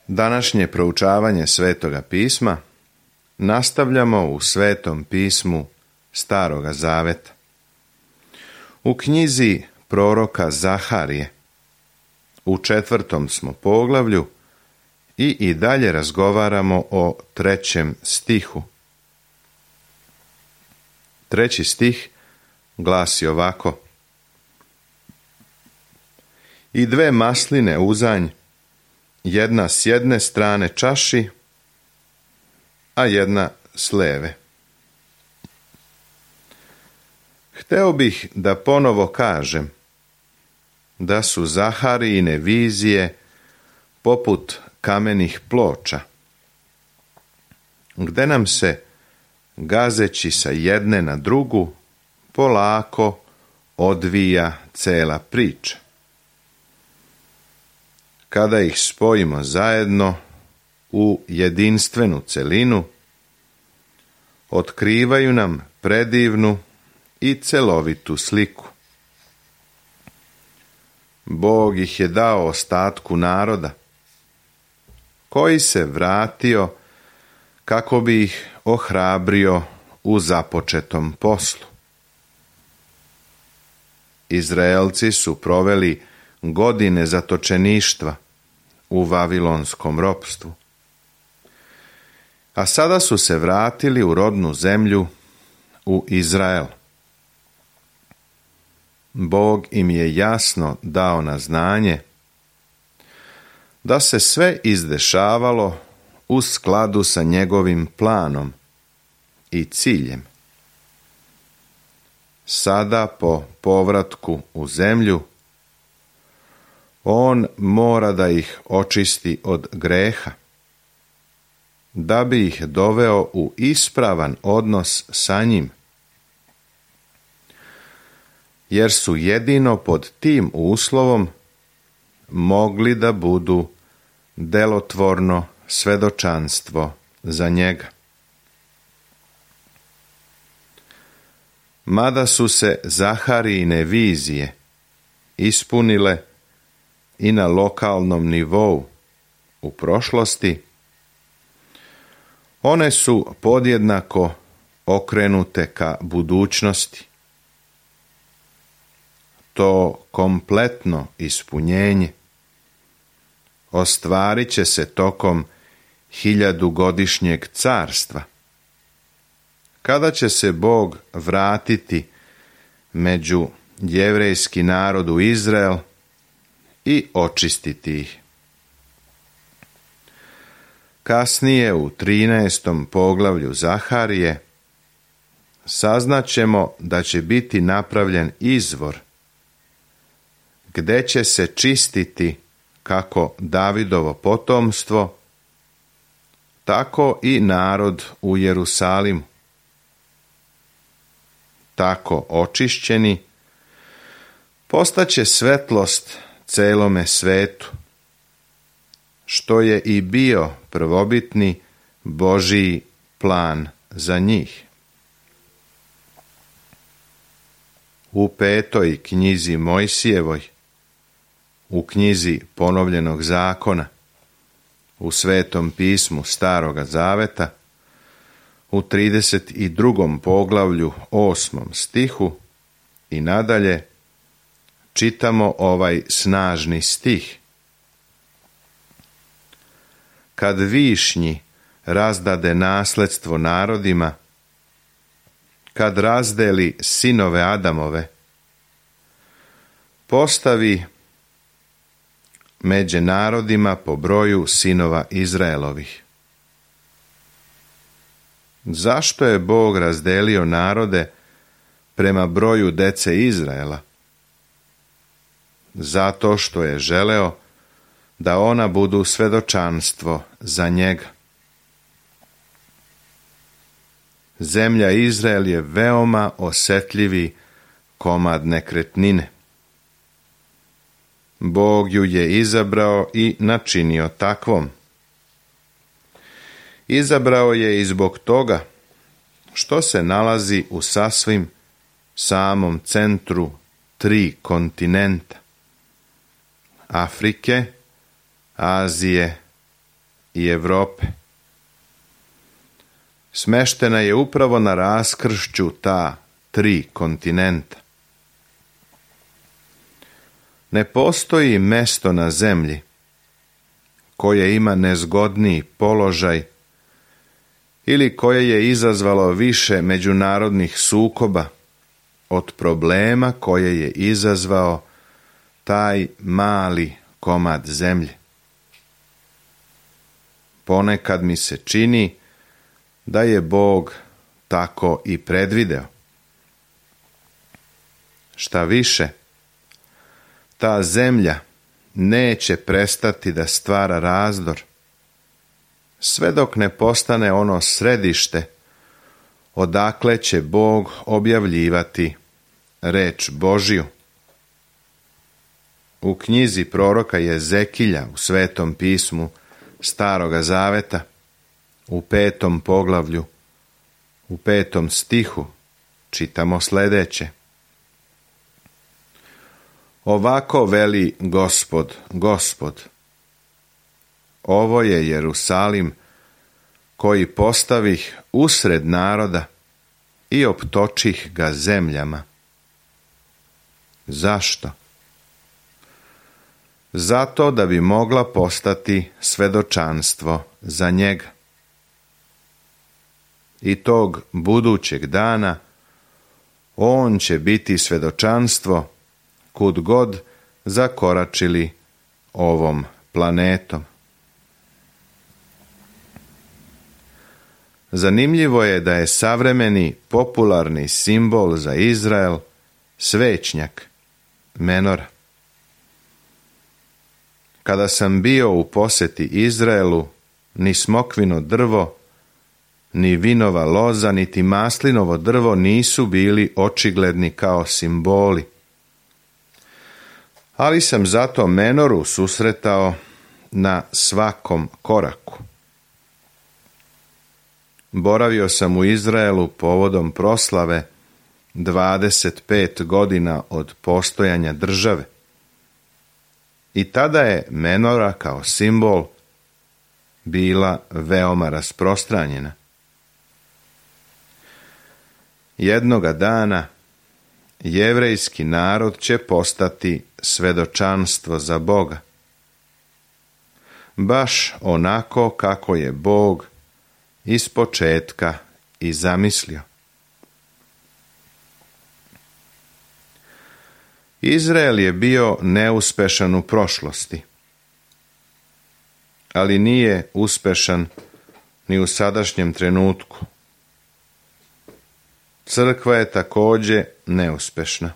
Današnje proučavanje Svetoga pisma nastavljamo u Svetom pismu Staroga zaveta. U knjizi proroka Zaharije, u 4. smo poglavlju i dalje razgovaramo o 3. stihu. 3. stih glasi ovako: I 2 masline uzanj, jedna s jedne strane čaši, a jedna s leve. Hteo bih da ponovo kažem da su Zaharijine vizije poput kamenih ploča, gde nam se, gazeći sa jedne na drugu, polako odvija cela priča. Kada ih spojimo zajedno u jedinstvenu celinu, otkrivaju nam predivnu i celovitu sliku. Bog ih je dao ostatku naroda, koji se vratio kako bi ih ohrabrio u započetom poslu. Izraelci su proveli godine zatočeništva u vavilonskom ropstvu, a sada su se vratili u rodnu zemlju, u Izrael. Bog im je jasno dao na znanje da se sve izdešavalo u skladu sa njegovim planom i ciljem. Sada po povratku u zemlju, on mora da ih očisti od greha, da bi ih doveo u ispravan odnos sa njim, jer su jedino pod tim uslovom mogli da budu delotvorno svedočanstvo za njega. Mada su se Zaharijine vizije ispunile i na lokalnom nivou u prošlosti, one su podjednako okrenute ka budućnosti. To kompletno ispunjenje ostvarit će se tokom 1000-godišnjeg carstva, kada će se Bog vratiti među jevrejski narod u Izrael i očistiti ih. Kasnije u 13. poglavlju Zaharije saznaćemo da će biti napravljen izvor gde će se čistiti kako Davidovo potomstvo, tako i narod u Jerusalimu. Tako očišćeni postaće svetlost celome svetu, što je i bio prvobitni Božji plan za njih. U 5. knjizi Mojsijevoj, u knjizi Ponovljenog zakona, u Svetom pismu Staroga zaveta, u 32. poglavlju 8. stihu i nadalje, čitamo ovaj snažni stih: Kad višnji razdade nasledstvo narodima, kad razdeli sinove Adamove, postavi među narodima po broju sinova Izraelovih. Zašto je Bog razdelio narode prema broju dece Izraela? Zato što je želeo da ona budu svedočanstvo za njega. Zemlja Izrael je veoma osetljivi komad nekretnine. Bog ju je izabrao i načinio takvom. Izabrao je i zbog toga što se nalazi u sasvim samom centru 3 kontinenta: Afrike, Azije i Europe. Smeštena je upravo na raskršću ta 3 kontinenta. Ne postoji mesto na zemlji koje ima nezgodniji položaj ili koje je izazvalo više međunarodnih sukoba od problema koje je izazvao taj mali komad zemlje. Ponekad mi se čini da je Bog tako i predvideo. Šta više, ta zemlja neće prestati da stvara razdor, sve dok ne postane ono središte odakle će Bog objavljivati reč Božju. U knjizi proroka Jezekilja u Svetom pismu Staroga Zaveta, u 5. poglavlju, u 5. stihu, čitamo sljedeće. Ovako veli Gospod, Gospod, ovo je Jerusalim koji postavih usred naroda i optočih ga zemljama. Zašto? Zato da bi mogla postati svedočanstvo za njega. I tog budućeg dana on će biti svedočanstvo kud god zakoračili ovom planetom. Zanimljivo je da je savremeni popularni simbol za Izrael svećnjak, menora. Kada sam bio u posjeti Izraelu, ni smokvino drvo, ni vinova loza, niti maslinovo drvo nisu bili očigledni kao simboli. Ali sam zato menoru susretao na svakom koraku. Boravio sam u Izraelu povodom proslave 25 godina od postojanja države. I tada je menora kao simbol bila veoma rasprostranjena. Jednoga dana jevrejski narod će postati svedočanstvo za Boga. Baš onako kako je Bog ispočetka i zamislio. Izrael je bio neuspešan u prošlosti, ali nije uspešan ni u sadašnjem trenutku. Crkva je također neuspešna.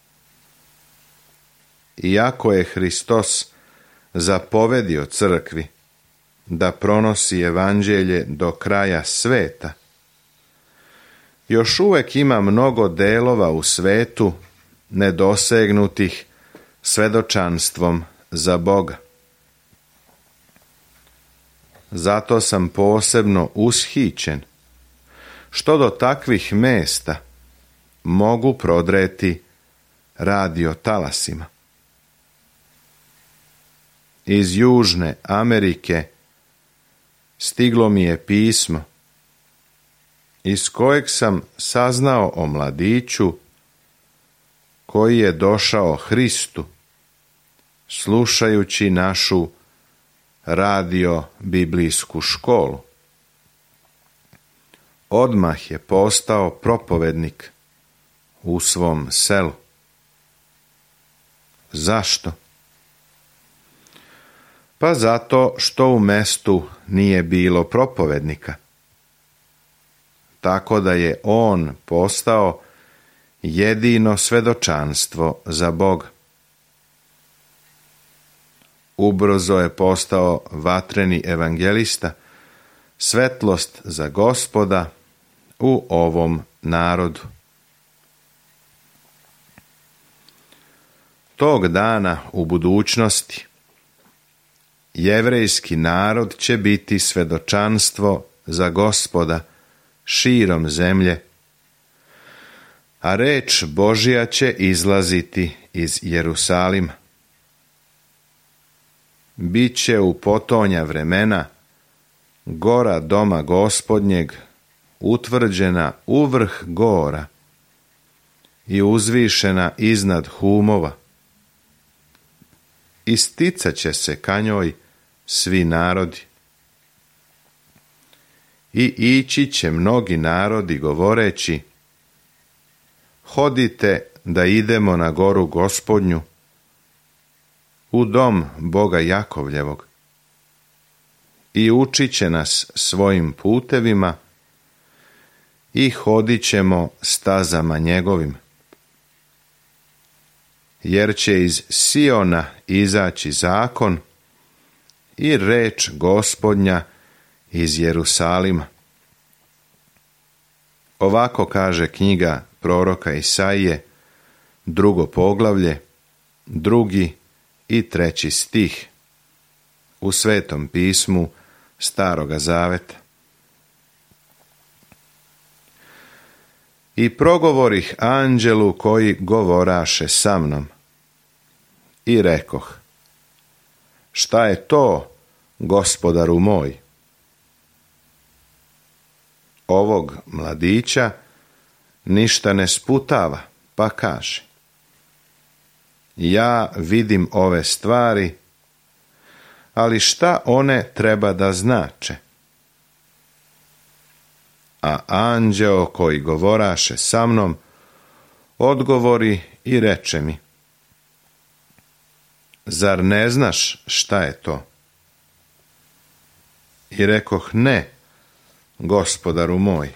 Iako je Hristos zapovedio crkvi da pronosi evanđelje do kraja sveta, još uvijek ima mnogo delova u svetu nedosegnutih svedočanstvom za Boga. Zato sam posebno ushićen što do takvih mesta mogu prodreti radio talasima. Iz Južne Amerike stiglo mi je pismo iz kojeg sam saznao o mladiću koji je došao Hristu slušajući našu radio biblijsku školu. Odmah je postao propovednik u svom selu. Zašto? Pa zato što u mestu nije bilo propovednika. Tako da je on postao jedino svedočanstvo za Boga. Ubrzo je postao vatreni evangelista, svetlost za Gospoda u ovom narodu. Tog dana u budućnosti jevrejski narod će biti svedočanstvo za Gospoda širom zemlje, a reč Božja će izlaziti iz Jerusalima. Biće u potonja vremena gora doma Gospodnjeg, utvrđena uvrh gora i uzvišena iznad humova. Isticat će se ka njoj svi narodi. I ići će mnogi narodi govoreći: hodite da idemo na goru Gospodnju, u dom Boga Jakovljevog, i učit će nas svojim putevima i hodit ćemo stazama njegovim. Jer će iz Siona izaći zakon i reč Gospodnja iz Jerusalima. Ovako kaže knjiga proroka Isaije, 2. poglavlje, 2. i 3. stih u Svetom pismu Staroga Zaveta. I progovorih anđelu koji govoraše sa mnom i rekoh: šta je to, Gospodaru moj? Ovog mladića ništa ne sputava, pa kaže: ja vidim ove stvari, ali šta one treba da znače? A anđeo koji govoraše sa mnom odgovori i reče mi: zar ne znaš šta je to? I rekoh: ne, Gospodaru moj.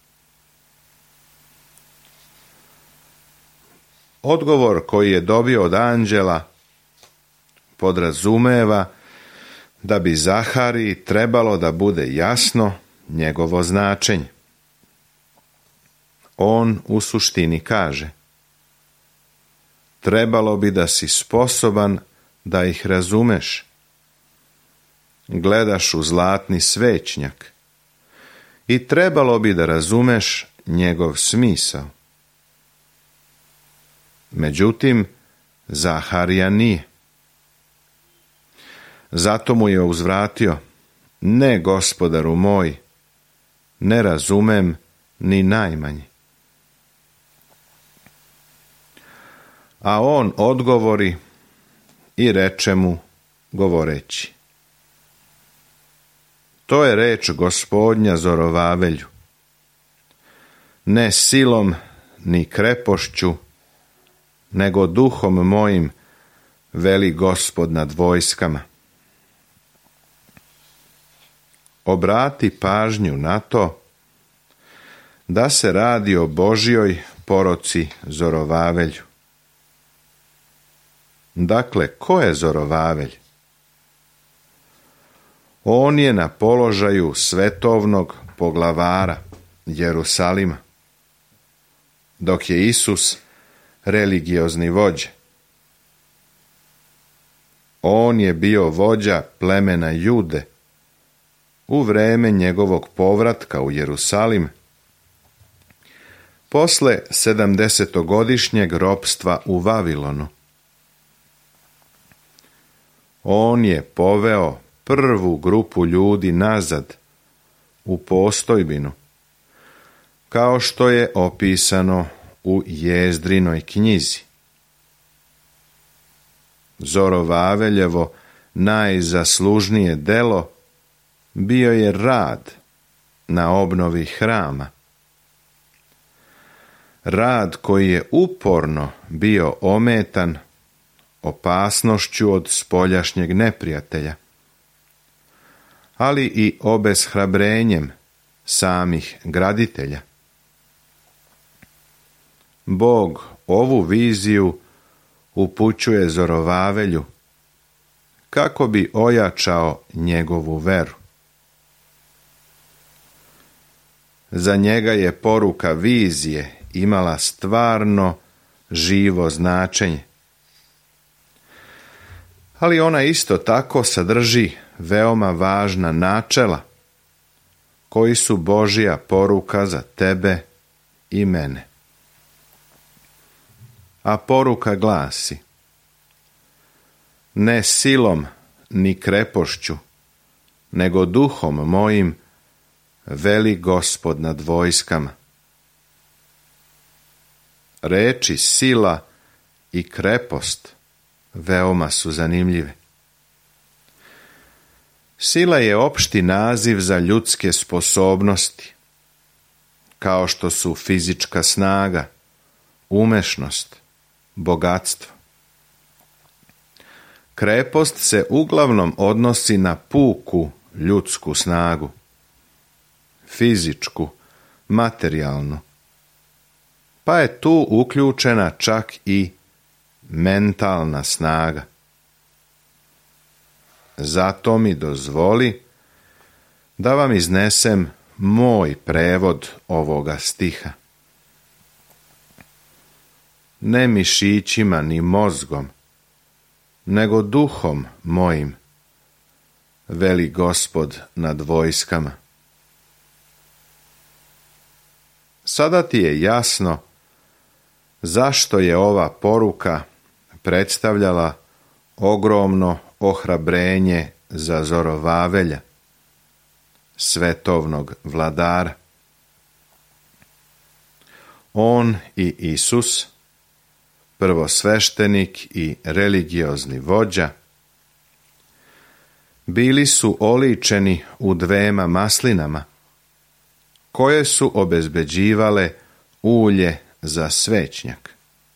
Odgovor koji je dobio od anđela podrazumeva da bi Zahariji trebalo da bude jasno njegovo značenje. On u suštini kaže: trebalo bi da si sposoban da ih razumeš. Gledaš u zlatni svećnjak i trebalo bi da razumeš njegov smisao. Međutim, Zaharija nije. Zato mu je uzvratio: ne, Gospodaru moj, ne razumem ni najmanje. A on odgovori i reče mu govoreći: to je reč Gospodnja Zorovavelju. Ne silom ni krepošću, nego duhom mojim, veli Gospod nad vojskama. Obrati pažnju na to da se radi o Božjoj poroci Zorovavelju. Dakle, ko je Zorovavelj? On je na položaju svetovnog poglavara Jerusalima, dok je Isus religiozni vođa. On je bio vođa plemena Jude u vreme njegovog povratka u Jerusalim, posle 70-godišnjeg ropstva u Vavilonu. On je poveo prvu grupu ljudi nazad u postojbinu, kao što je opisano u Jezdrinoj knjizi. Zorovaveljevo najzaslužnije delo bio je rad na obnovi hrama. Rad koji je uporno bio ometan opasnošću od spoljašnjeg neprijatelja, ali i obeshrabrenjem samih graditelja. Bog ovu viziju upućuje Zorovavelju kako bi ojačao njegovu veru. Za njega je poruka vizije imala stvarno živo značenje. Ali ona isto tako sadrži veoma važna načela koji su Božja poruka za tebe i mene. A poruka glasi: ne silom ni krepošću, nego duhom mojim, veli Gospod nad vojskama. Reči sila i krepost veoma su zanimljive. Sila je opšti naziv za ljudske sposobnosti, kao što su fizička snaga, umešnost, bogatstvo. Krepost se uglavnom odnosi na puku ljudsku snagu, fizičku, materijalnu, pa je tu uključena čak i mentalna snaga. Zato mi dozvoli da vam iznesem moj prevod ovoga stiha. Ne mišićima ni mozgom, nego duhom mojim, veli Gospod nad vojskama. Sada ti je jasno zašto je ova poruka predstavljala ogromno ohrabrenje za Zorovavelja, svetovnog vladara. On i Isus, prvosveštenik i religiozni vođa, bili su oličeni u dvema maslinama, koje su obezbeđivale ulje za svećnjak.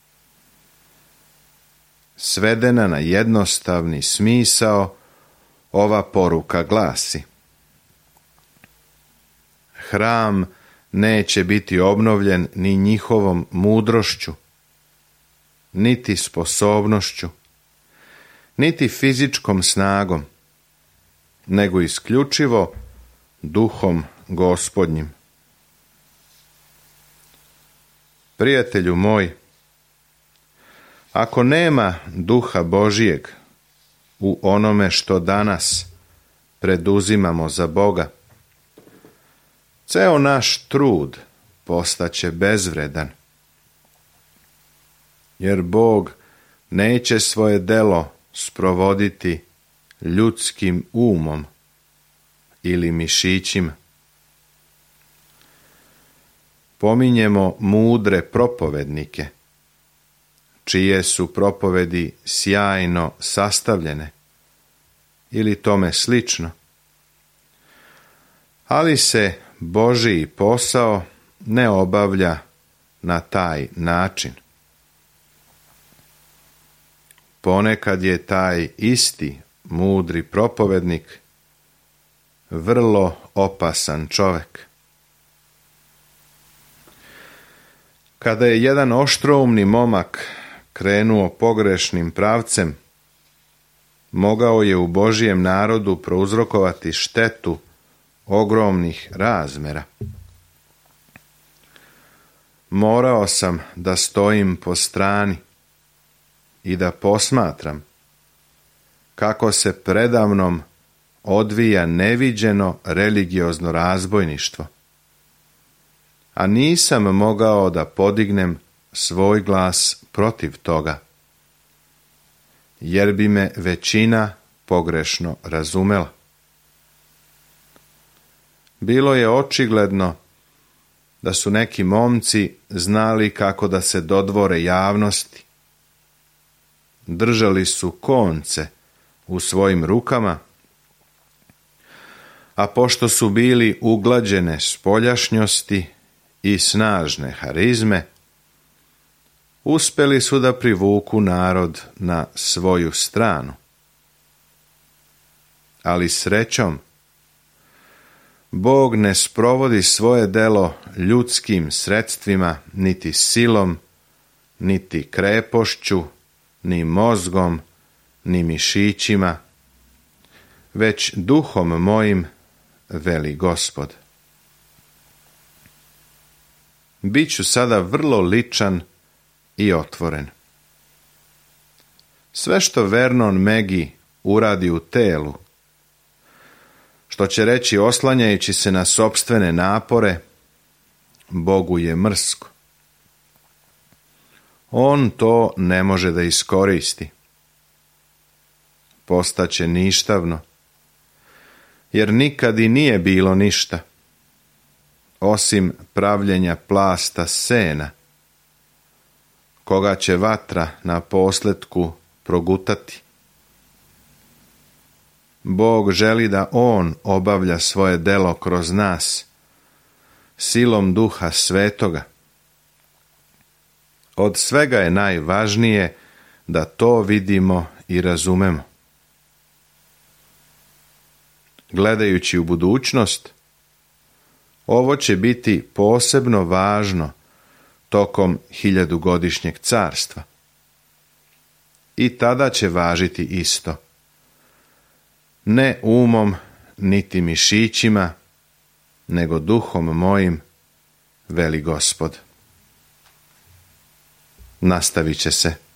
Svedena na jednostavni smisao, ova poruka glasi: hram neće biti obnovljen ni njihovom mudrošću, niti sposobnošću, niti fizičkom snagom, nego isključivo duhom Gospodnjim. Prijatelju moj, ako nema duha Božijeg u onome što danas preduzimamo za Boga, ceo naš trud postaće bezvredan, jer Bog neće svoje delo sprovoditi ljudskim umom ili mišićima. Pominjemo mudre propovednike, čije su propovedi sjajno sastavljene ili tome slično, ali se Božiji posao ne obavlja na taj način. Ponekad je taj isti mudri propovednik vrlo opasan čovek. Kada je jedan oštroumni momak krenuo pogrešnim pravcem, mogao je u Božijem narodu prouzrokovati štetu ogromnih razmera. Morao sam da stojim po strani i da posmatram kako se predamnom odvija neviđeno religiozno razbojništvo, a nisam mogao da podignem svoj glas protiv toga, jer bi me većina pogrešno razumela. Bilo je očigledno da su neki momci znali kako da se dodvore javnosti. Držali su konce u svojim rukama, a pošto su bili uglađene spoljašnjosti i snažne harizme, uspeli su da privuku narod na svoju stranu. Ali srećom, Bog ne sprovodi svoje delo ljudskim sredstvima, niti silom, niti krepošću, ni mozgom, ni mišićima, već duhom mojim, veli Gospod. Biću sada vrlo ličan i otvoren. Sve što Vernon Megi uradi u telu, što će reći oslanjajući se na sopstvene napore, Bogu je mrsko. On to ne može da iskoristi. Postaće ništavno, jer nikad i nije bilo ništa, osim pravljenja plasta sena, koga će vatra na posljetku progutati. Bog želi da On obavlja svoje delo kroz nas, silom Duha Svetoga. Od svega je najvažnije da to vidimo i razumemo. Gledajući u budućnost, ovo će biti posebno važno tokom 1000-godišnjeg carstva. I tada će važiti isto. Ne umom, niti mišićima, nego duhom mojim, veli Gospod. Nastavit će se.